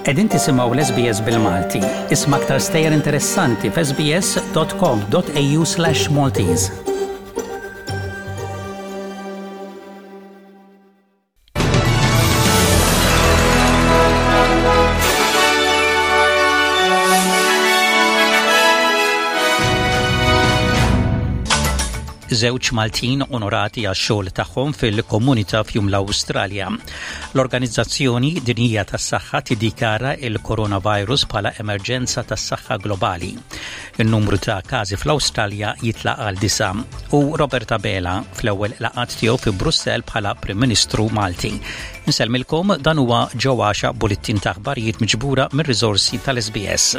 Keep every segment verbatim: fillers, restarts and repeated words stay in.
Qegħdin tisimgħu l-S B S bil-Malti. Isma' aktar stejjer interessanti f s b s dot com dot a u slash Maltese. Żewġ Maltin onorati għax-xogħol tagħhom fil-komunità fjum l-Awstralja. L-Organizzazzjoni Dinjija tas-Saħħa tiddikara il-coronavirus bħala emerġenza tas-saħħa globali. In-numru ta' każi fl-Awstralja jitlaq għal disa' u Roberta Bela fl-ewwel laqgħat tiegħu fi Brussell bħala Prim Ministru Malti. Nsellmilkom dan huwa ġewwaxa bulettin ta' aħbarijiet miġbura mir-riżorsi tal-S B S.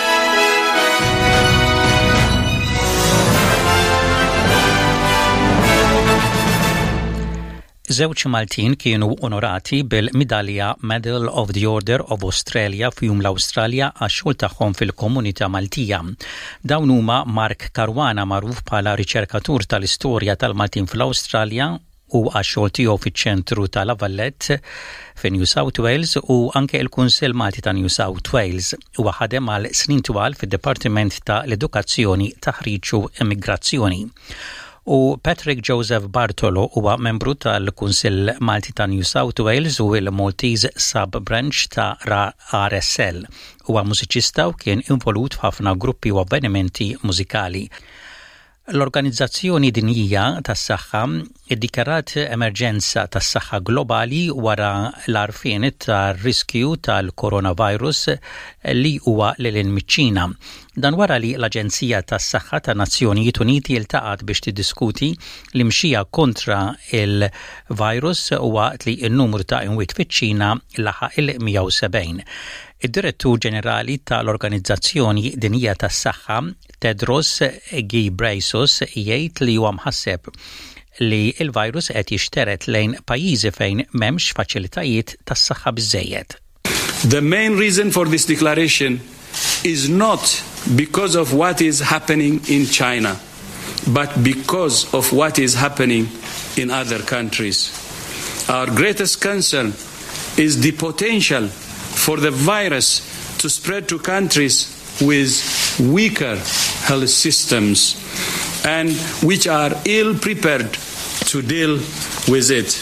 Żewġ Maltin kienu onorati bil-midalja Medal of the Order of Australia fjum l-Awstralja għax-xogħol tagħhom fil-komunità Maltija. Dawn huma Mark Caruana magħruf bħala riċerkatur tal-istorja tal-Maltin fl-Awstralja u għax-xogħol tiegħu fiċ-ċentru tal-Avallet fi New South Wales u anke l-Kunsill Malti ta' New South Wales. Huwa ħadem għal snin twal fid-Dipartiment ta' l-Edukazzjoni, Taħriġ u Immigrazzjoni. U Patrick Joseph Bartolo huwa membru tal-Kunsill Malti ta' New South Wales u l-Maltese Sub-Branch ta' R S L. Huwa mużiċista u kien involut f'ħafna gruppi u avvenimenti mużikali. L-Organizzazzjoni Dinjija tas-Saħħa iddikarat emerġenza tas-saħħa globali wara l-għarfien tar-riskju tal-coronavirus li huwa lilin miċ-Ċina. Dan wara li l-Aġenzija tas-Saħħa ta' Nazzjonijiet Uniti iltaqat biex tiddiskuti l-imxija kontra il-virus waqt li n-numru ta' imwiet fiċ-Ċina laħaq il-mija u sebgħin. Id-Direttur Ġenerali tal-Organizzazzjoni Dinjija tas-Saħħa Tedros Ghebreyesus jgħid li huwa mħasseb li l-virus qed jixteret lejn pajjiżi fejn m'hemmx faċilitajiet tas-saħħa biżżejjed. The main reason for this declaration is not because of what is happening in China, but because of what is happening in other countries. Our greatest concern is the potential for the virus to spread to countries with weaker health systems and which are ill prepared to deal with it.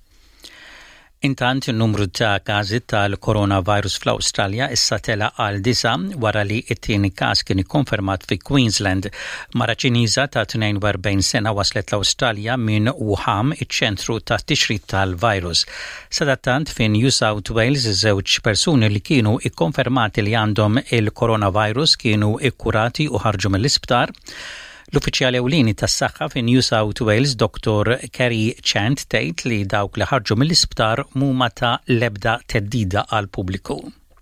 Intant in-numru ta' każi tal-coronavirus fl-Awstralja issa tela għal disa wara li t-tieni każ kien ikkonfermat fi Queensland. Mara Ċiniża ta' tnejn u erbgħin sena waslet l-Awstralja minn Wuhan, iċ-ċentru ta' tixrid tal-virus. Sadattant fi New South Wales żewġ persuni li kienu ikkonfermati li għandhom il-coronavirus kienu ikkurati u ħarġu mill-isptar. L-uffiċjali ewlieni tas-saħħa fi New South Wales, Doctor Kerry Chant, tgħid li dawk li ħarġu mill-isptar mhuma ta' l-ebda teddida għal pubbliku.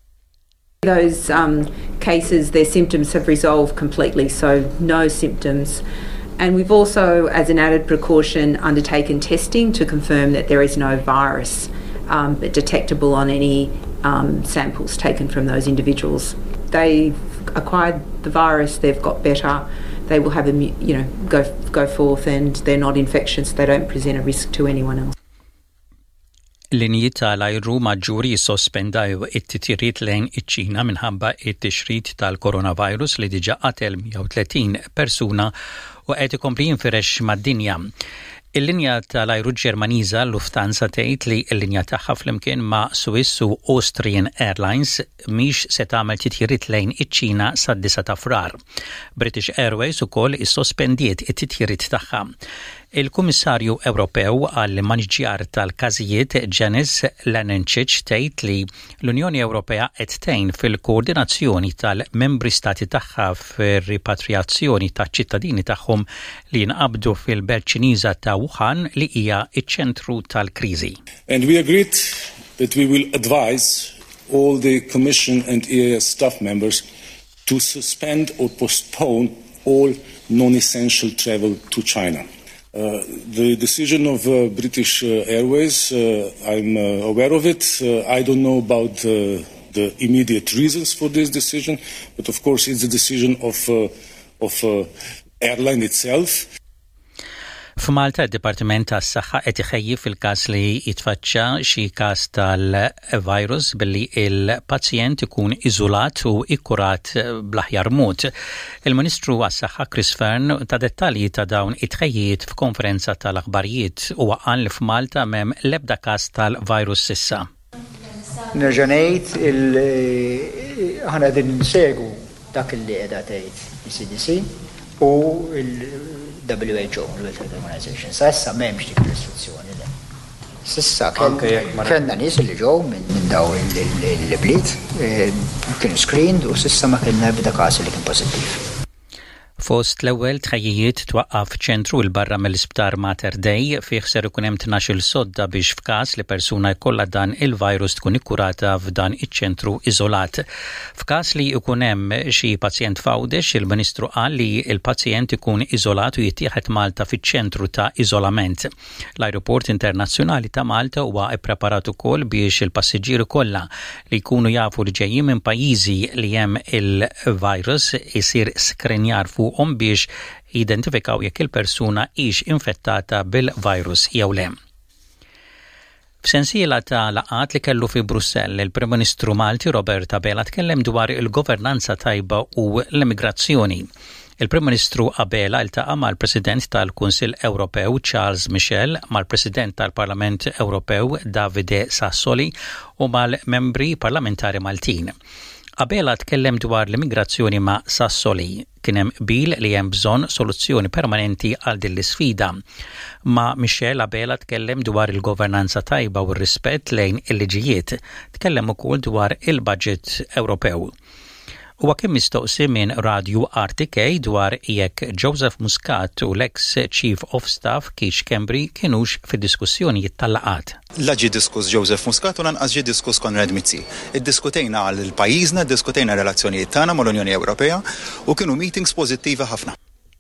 Those um, cases, their symptoms have resolved completely, so no symptoms. And we've also, as an added precaution, undertaken testing to confirm that there is no virus um, detectable on any um, samples taken from those individuals. They've acquired the virus, they've got better. They will have a, you know, go go forth and they're not infectious, they don't present a risk to anyone else. Linji tal-ajru maġġuri sospendaw it-titjiriet lejn iċ-Ċina minħabba it-tixrid tal-coronavirus li diġà qatel mija u tletin persuna u qed ikompli jinfirex mad-dinja. Il-linja tal-ajru Ġermaniża Lufthansa tgħid li l-linja tagħha flimkien ma' Swiss u Austrian Airlines mhix se tagħmel titjiriet lejn iċ-Ċina sad-disa ta' frar. British Airways ukoll issospendiet it-titjiriet tagħha. Il-Kummissarju Ewropew għall maniġġjar tal-każijiet Janice Lannenčić tgħid li l-Unjoni Ewropea qed tgħin fil-koordinazzjoni tal-membri stati tagħha fir-ripatrijazzjoni taċ-ċittadini tagħhom li jinqabdu fil-belt Ċiniża ta' Wuhan li hija ċ-ċentru tal-kriżi. And we agreed that we will advise all the Commission and E A S staff members to suspend or postpone all non-essential travel to China. Uh, the decision of uh, British uh, Airways, uh, I'm uh, aware of it. Uh, I don't know about uh, the immediate reasons for this decision, but of course it's a decision of uh, of uh, airline itself. F'Malta d-Dipartiment tas-Saħħa qed iħejjif fil-każ li jitfaċċa xi każ tal-virus billi il-pazjent ikun iżolat u ikkurat bl-aħjar mod. Il-Ministru għas-Saħħa Chris Fearn ta' dettalji ta' dawn it-tħejjiet f'konferenza tal-aħbarijiet u qal li f'Malta m'hemm l-ebda każ tal-virus s'issa. Nerġa' ngħid aħna qegħdin insegwu dak li qiegħda tgħid is-C D C u il-W H O, il-World Health Organization. Sa issa m'hemmx dik l-istruzzjoni le. Sissa kellna nies li ġew minn daw il-bliet kienu screened u sissa ma kellna ebda każ li kien pożittiv. Fost l-ewwel tħejjijiet twaqqaf ċentru l barra mill-Isptar Mater Dei fih ser ikun hemm tnax-il sodda biex f'każ li persuna jkollha dan il-virus tkun ikkurata f'dan iċ-ċentru iżolat. F'każ li jkun hemm xi pazjent fawdex, il-Ministru qal li l-pazjent ikun iżolat u jittieħed Malta fiċ-ċentru ta' iżolament. L-Ajruport Internazzjonali ta' Malta huwa ppreparat ukoll biex il-passiġġieri kollha li jkunu jafu li ġejjin minn pajjiżi li hemm il-virus isir skrenjar fuq biex identifikaw jekk il-persuna hix infettata bil-virus jew le. F'sensiela ta' laqat li kellu fi Brussell, il-Prim Ministru Malti Robert Abela tkellem dwar il-governanza tajba u l-immigrazzjoni. Il-Prim Ministru Abela iltaqa' mal-President tal-Kunsill Ewropew Charles Michel, mal-President tal-Parlament Ewropew Davide Sassoli u mal-membri parlamentari Maltin. Abela tkellem dwar l-immigrazzjoni ma' Sassoli. Kien hemm bil li hemm bżonn soluzzjoni permanenti għal din l-isfida. Ma' Michel Abela tkellem dwar il-governanza tajba u r-rispett lejn il-liġijiet. Tkellem ukoll dwar il-budget Ewropew. Huwa kien mistoqsi minn Radio R T K dwar jekk Joseph Muscat u l-ex Chief of Staff Keith Schembri kienux fid-diskussjonijiet tal-laqat. La ġie diskuss Joseph Muscat u lanqas ġie diskuss Konrad Mizzi. Iddiskutejna għal pajjiżna, diskutejna relazzjonijiet tagħna mal-Unjoni Ewropea u kienu meetings pożittivi ħafna.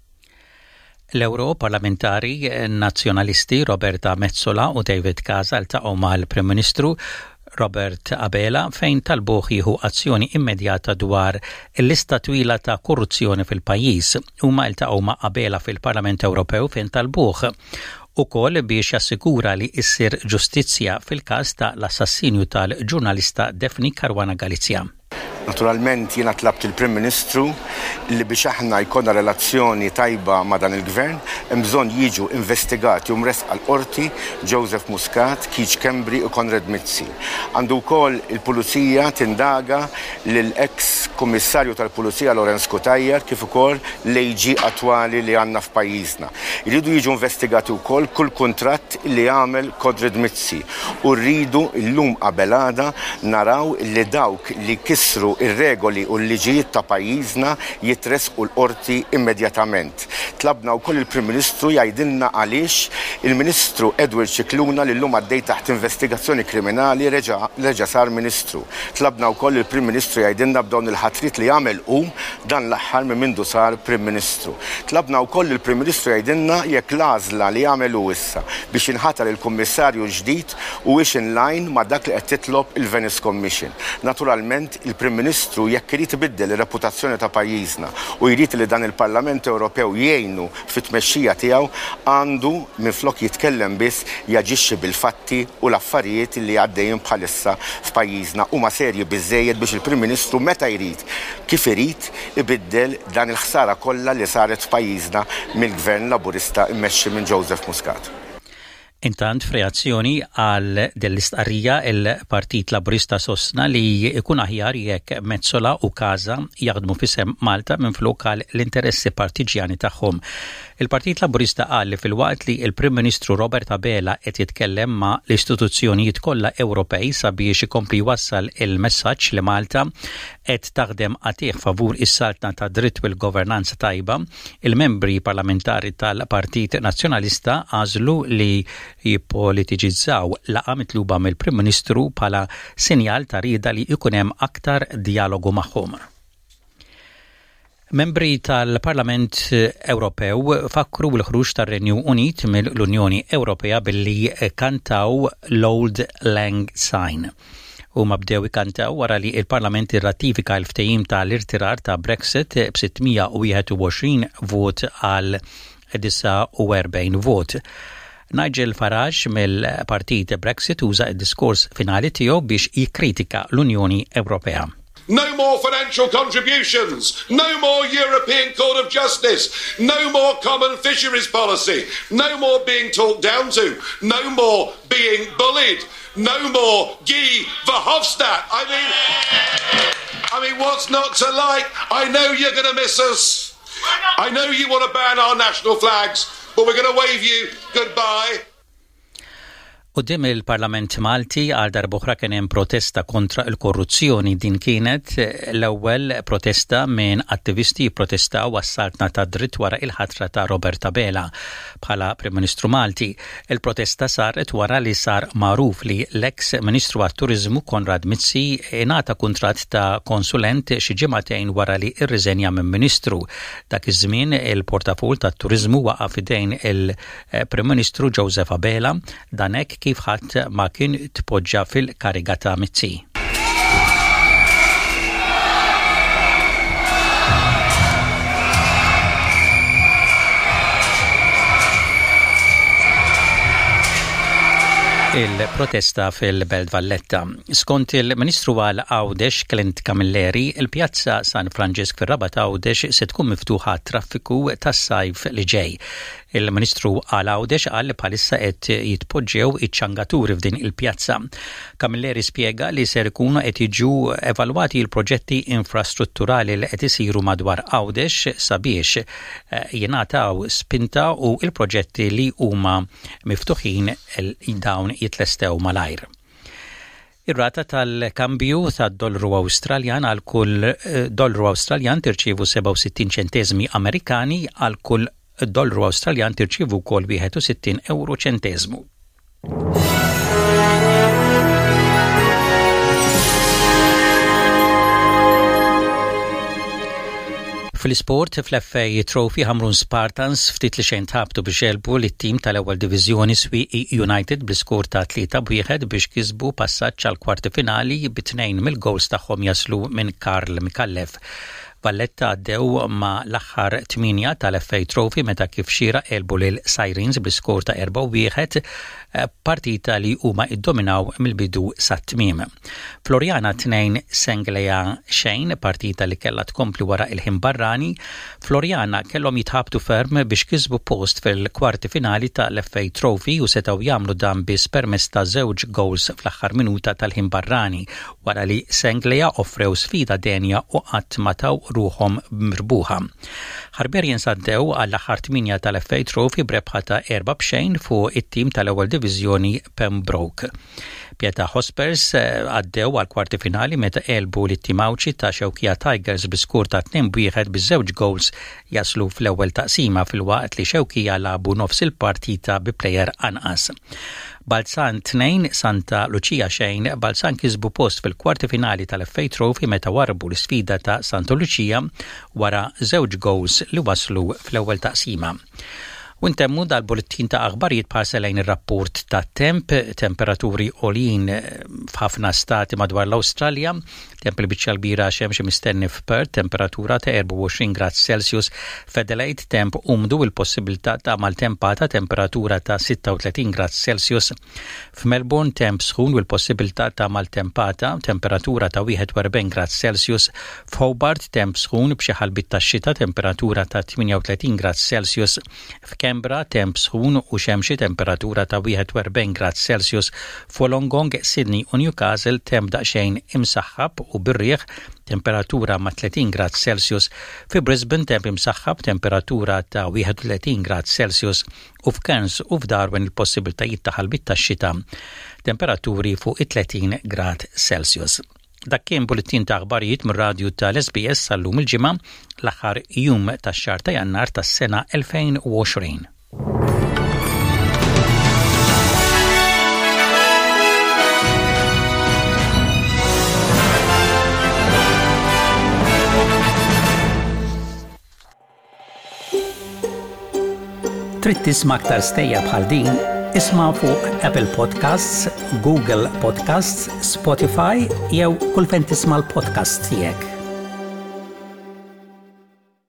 L-Euro parlamentari nazzjonalisti Roberta Metsola u David Casa iltaqgħu mal-Prim Ministru Robert Abela fejn talbuh jieħu azzjoni immedjata dwar il-lista twila ta' korruzzjoni fil-pajjiż. Huma iltaqgħu ma' Abela fil-Parlament Ewropew fejn talbuh ukoll biex jassigura li issir ġustizzja fil-każ ta' l-assassinju tal-ġurnalista Daphne Caruana Galizia. Naturalment jiena tlabt il-Prim Ministru li biex aħna jkollna relazzjoni tajba ma' dan il-Gvern hemm bżonn jiġu investigati u mresqa l-qorti Joseph Muscat, Keith Schembri u Konrad Mizzi. Għandu wkoll il-Pulizija tindaga lill-ex Kummissarju tal-Pulizija Lorenz Kutajjar kif ukoll l-A G attwali li għandna f'pajjiżna. Iridu jiġu investigati wkoll kull kuntratt li għamel Konrad Mizzi u rridu llum qabelada naraw li dawk li kissru ir-regoli u l-liġijiet ta' pajjiżna jitresqu l-qorti immedjatament. Tlabna wkoll il-Prim Ministru jgħidilna għaliex il-Ministru Edward Cicluna li llum għaddej taħt investigazzjoni kriminali reġa' sar Ministru. Tlabna wkoll il-Prim Ministru jgħidilna b'dawn il-ħatrit li jagħmel hu dan l-aħħar minn mindu sar Prim Ministru. Tlabna wkoll il-Prim Ministru jgħidilna jekk l-għażla li jagħmel hu issa biex inħatar il-Kummissarju ġdid huwiex in line ma' dak li qed titlob il-Venice Commission. Naturalment il-Prim Ministru jekk irid ibiddel ir-reputazzjoni ta' pajjiżna u jrid li dan il-Parlament Ewropew jgħinu fit-tmexxija tiegħu għandu minflok jitkellem biss jaġixxi bil-fatti u l-affarijiet li għaddejjin bħalissa f'pajjiżna huma serji biżżejjed biex il-Prim Ministru meta jrid kif irid ibiddel dan il-ħsara kollha li saret f'pajjiżna mill-Gvern Laburista mmexxi minn Joseph Muscat. Intant f'reazzjoni għal dell-istqarrija il-Partit Laburista sostna li jkun aħjar jekk Metsola u Casa jaħdmu f'isem Malta minflok għal l-interessi partiġjani tagħhom. Il-Partit Laburista qal li fil-waqt li il-Prim Ministru Robert Abela qed jitkellem ma' l-istituzzjonijiet kollha Ewropej sabiex ikompli jwassal il-messaġġ li Malta qed taħdem għatih favur is-saltna ta' dritt u l-governanza tajba, il-membri parlamentari tal-Partit Nazzjonalista għażlu li jippolitiġizzaw laqa mitluba mill-Prim Ministru bħala sinjal ta' rieda li jkun hemm aktar dialogu magħhom. Membri tal-Parlament Ewropew fakru l-ħruġ tar-Renju Unit mill-Unjoni Ewropea billi kantaw l-Old Lang Syne. Huma bdew ikantaw wara li il-Parlament irratifika l-ftehim tal-irtirar ta' Brexit b'sittmija u wieħed u għoxrin vot għal disa u erbgħin vot. Nigel Farage mill-Partit Brexit uża d-diskors finali tiegħu biex jikkritika l-Unjoni Ewropea. No more financial contributions, no more European Court of Justice, no more common fisheries policy, no more being talked down to, no more being bullied, no more Guy Verhofstadt. I mean, I mean, what's not to like? I know you're going to miss us. I know you want to ban our national flags, but we're going to wave you goodbye. Qudiem il-Parlament Malti għal darb'oħra kien hemm protesta kontra l-korruzzjoni. Din kienet l-ewwel protesta minn attivisti jipprotestaw għas-saltna ta' dritt wara il-ħatra ta' Roberta Bela bħala Prim Ministru Malti. Il-protesta saret wara li sar magħruf li l-eks Ministru għat-Turiżmu Konrad Mizzi ingħata kuntratt ta' konsulent xi ġimagħtejn wara li rriżenja minn Ministru. Dak iż-żmien il-portafol tat-Turiżmu waqa' f'idejn il-Prim Ministru Joseph Abela dan hekk kif ħadd ma kien tpoġġa fil-kariga ta' Mizzi. Il-protesta fil-Belt Valletta. Skont il-Ministru għal Għawdex Clint Camilleri, il-pjazza San Franġisk fir-Rabat Għawdex se tkun miftuħa traffiku tas-sajf li ġej. Il-Ministru għal Għawdex qal li bħalissa qed jitpoġġew iċ-ċangaturi f'din il-pjazza. Camilleri spjega li ser ikunu qed jiġu evalwati l-proġetti infrastrutturali li qed isiru madwar Għawdex sabiex jingħataw spinta u l-proġetti li huma miftuħin dawn jitlestew malajr. Ir-rata tal-kambju tad-dollaru Awstraljan għal kull dollaru Awstraljan tirċievu seba' u sittin ċenteżmi Amerikani, għal kull dollaru Awstraljan tirċievu wkoll wieħed u sittin euro ċenteżmu. Fil-sport, fl-F A Trophy Hamrun Spartans ftit li xejn tħabtu biex jelbu li t-tim tal-ewwel diviżjoni Swieqi United bl-iskor ta' tlieta b'wieħed biex kisbu passaġġ għal kwarti finali b'tnejn mill-gols tagħhom jaslu minn Karl Mikallef. Valletta għaddew ma l-aħħar tminja tal-F A Trophy meta kif xira elbu lil Sirens bl-iskor ta' erba' wieħed, partita li huma iddominaw mill-bidu sat-tmiem. Floriana tnejn Sengleja xejn, partita li kellha tkompli wara il-ħin barrani. Floriana kellhom jitħabtu ferm biex kisbu post fil-kwarti finali tal-F A Trophy u setgħu jagħmlu dan biss permezz ta' żewġ goals fl-aħħar minuta tal-ħin barrani wara li Sengleja offrew sfida denja u qatt ma taw ruhom mirbuħa. Ħarberians għaddew għall-aħħar tminja tal-F A Trophy brebħa ta' erba' b'xejn fuq it-tim tal-ewwel diviżjoni Pembroke. Pieta Hospers għaddew għal kwarti finali meta elbu li timawċi ta' Xewkija Tigers b'iskur ta' tnejn wieħed biż-żewġ goals jaslu fl-ewwel taqsima fil-waqt li Xewkija labu nofs il-partita bi plejer anqas. Balzan tnejn Santa Lucia xejn, Balzan kisbu post fil-kwarti finali tal-F A Trophy meta warbu l-sfida ta' Santa Lucia wara żewġ goals li waslu fl-ewwel taqsima. U ntemmu dal-bulletin ta' aħbarijiet parselejn ir-rapport ta' temp, temperaturi għolin f'ħafna stati madwar l-Awstralja, temp il-biċċa l-bira xemx mistenni f'Perth, temperatura ta' erba' u għoxrin grad Celsius, f'Adelaide temp umdu il-possibilità ta' maltempata temperatura ta' sitta u tletin grad Celsius, f'Melbourne temp sħun u l-possibilità ta' maltempata temperatura ta' wieħed u erbgħin grad Celsius, f'Hobart temp sħun b'xi ħalbit tax-xita temperatura ta' tminja u tletin grad Celsius, Canberra temp sħun u xemxi temperatura ta' wieħed u erbgħin grad Celsius, Wollongong, Sydney u Newcastle temp daqsxejn imsaħħab u birrieħ temperatura ma' tletin grad Celsius, fi Brisbane temp imsaħħab temperatura ta' wieħed u tletin grad Celsius u f'Cairns u f'Darwin il-possibiltajiet ta' ħalbit tax-xita temperaturi fuq it-tletin grad Celsius. Dak kien bulletin ta' aħbarijiet mir-radju tal-S B S sal-lum il-ġimgħa l-aħħar jum tax-xahar ta' Jannar tas-sena elfejn u għoxrin. Trid tisma' aktar stejja bħal din? Isma' fuq Apple Podcasts, Google Podcasts, Spotify jew kull fejn tisma' l-podcast tiegħek.